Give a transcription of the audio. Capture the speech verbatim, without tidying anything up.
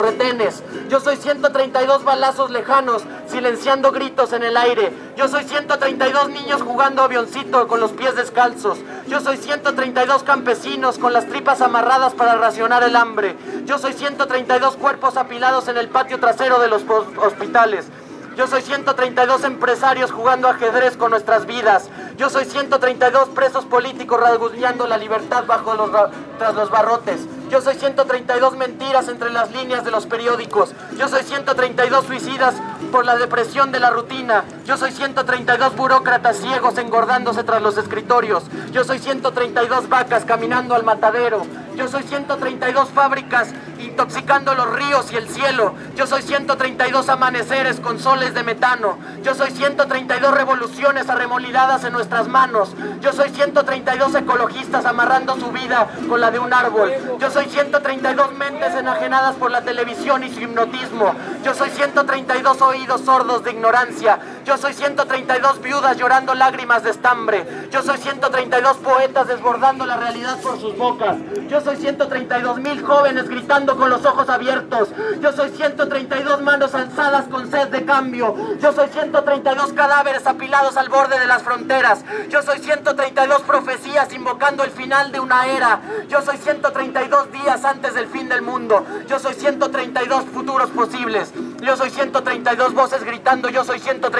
retenes. Yo soy ciento treinta y dos balazos lejanos, silenciando gritos en el aire. Yo soy ciento treinta y dos niños jugando avioncito con los pies descalzos. Yo soy ciento treinta y dos campesinos con las tripas amarradas para racionar el hambre. Yo soy ciento treinta y dos cuerpos apilados en el patio trasero de los hospitales. Yo soy ciento treinta y dos empresarios jugando ajedrez con nuestras vidas. Yo soy ciento treinta y dos presos políticos rasguñando la libertad bajo los, tras los barrotes. Yo soy ciento treinta y dos mentiras entre las líneas de los periódicos. Yo soy ciento treinta y dos suicidas por la depresión de la rutina. Yo soy ciento treinta y dos burócratas ciegos engordándose tras los escritorios. Yo soy ciento treinta y dos vacas caminando al matadero. Yo soy ciento treinta y dos fábricas intoxicando los ríos y el cielo. Yo soy ciento treinta y dos amaneceres con soles de metano. Yo soy ciento treinta y dos revoluciones arremolidadas en nuestras manos. Yo soy ciento treinta y dos ecologistas amarrando su vida con la de un árbol. Yo soy ciento treinta y dos mentes enajenadas por la televisión y su hipnotismo. Yo soy ciento treinta y dos oídos sordos de ignorancia. Yo soy ciento treinta y dos viudas llorando lágrimas de estambre. Yo soy ciento treinta y dos poetas desbordando la realidad por sus bocas. Yo soy ciento treinta y dos mil jóvenes gritando con los ojos abiertos. Yo soy ciento treinta y dos manos alzadas con sed de cambio. Yo soy ciento treinta y dos cadáveres apilados al borde de las fronteras. Yo soy ciento treinta y dos profecías invocando el final de una era. Yo soy ciento treinta y dos días antes del fin del mundo. Yo soy ciento treinta y dos futuros posibles. Yo soy ciento treinta y dos voces gritando. Yo soy ciento treinta y dos